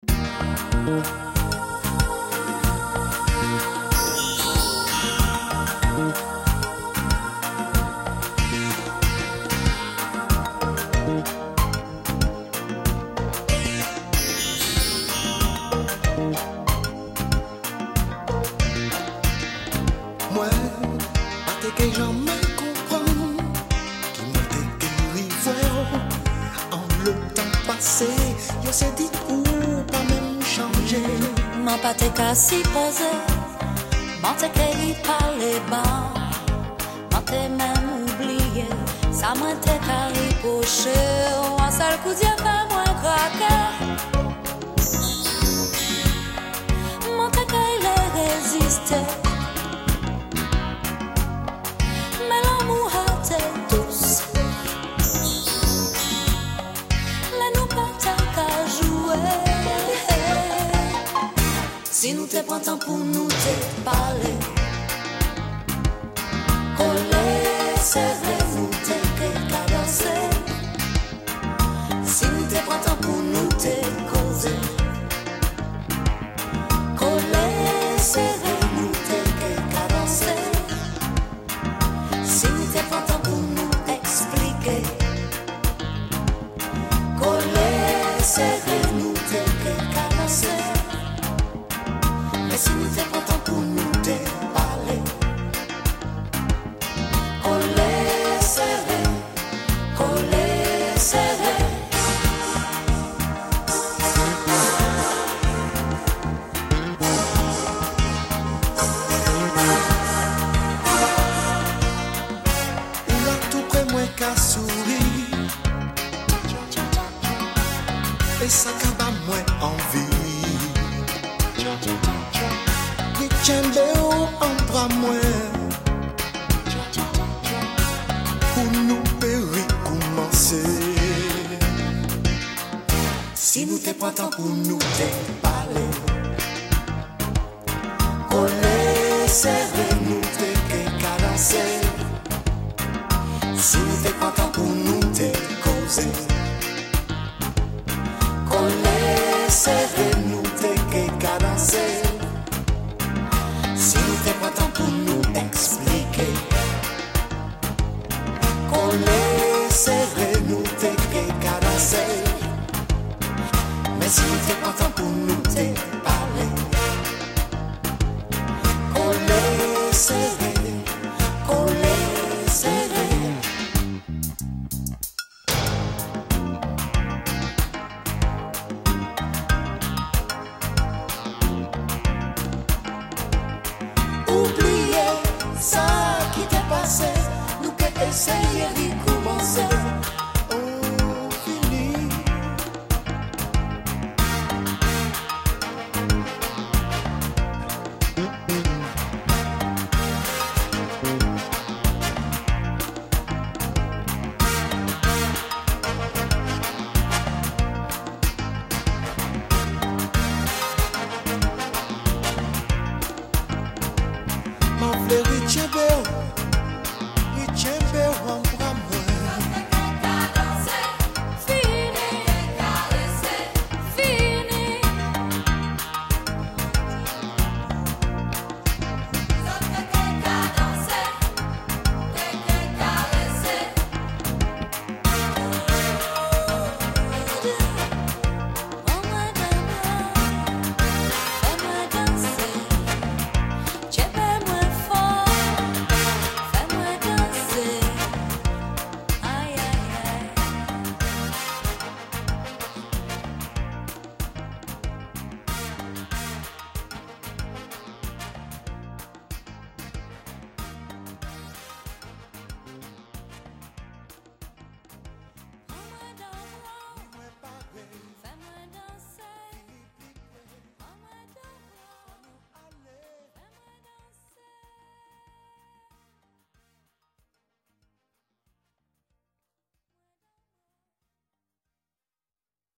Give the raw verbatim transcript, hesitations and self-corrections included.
Moi, pas que jamais comprendre qui m'a déguéri en le temps passé, je sais dit ou pas même changer. M'en pas te qu'à s'y poser, m'en te qu'à y parler bas, m'en te même oublié, ça m'en te qu'à ripocher, un seul coup d'y'a fait moins craquer. M'en te qu'à y résister. Si nous te prenons pour nous te parler, coller, serrer, nous te cadencer. Si nous te prenons pour nous te causer, coller, serrer, nous te cadencer. Si nous te prenons pour nous expliquer, coller, serrer, nous te cadencer. Mais si nous te prenons pour nous te parler, coller, serrer, coller, serrer. Ou là tout près moi qu'à sourire, et ça qu'à moins envie. Tchembe ou en bras moins pour nous périr commencer. Si nous te prenons pour nous te parler, coller, serrer, nous te cadencer. Si nous te prenons pour nous te causer, coller, serrer, nous te cadencer. Si nous te prenons pour nous expliquer, coller, serrer, nous te cadencer. Mais si nous te prenons pour nous te parler, coller, serrer, coller, serrer. Oubliez ça qui t'est passé, nous qu'essayer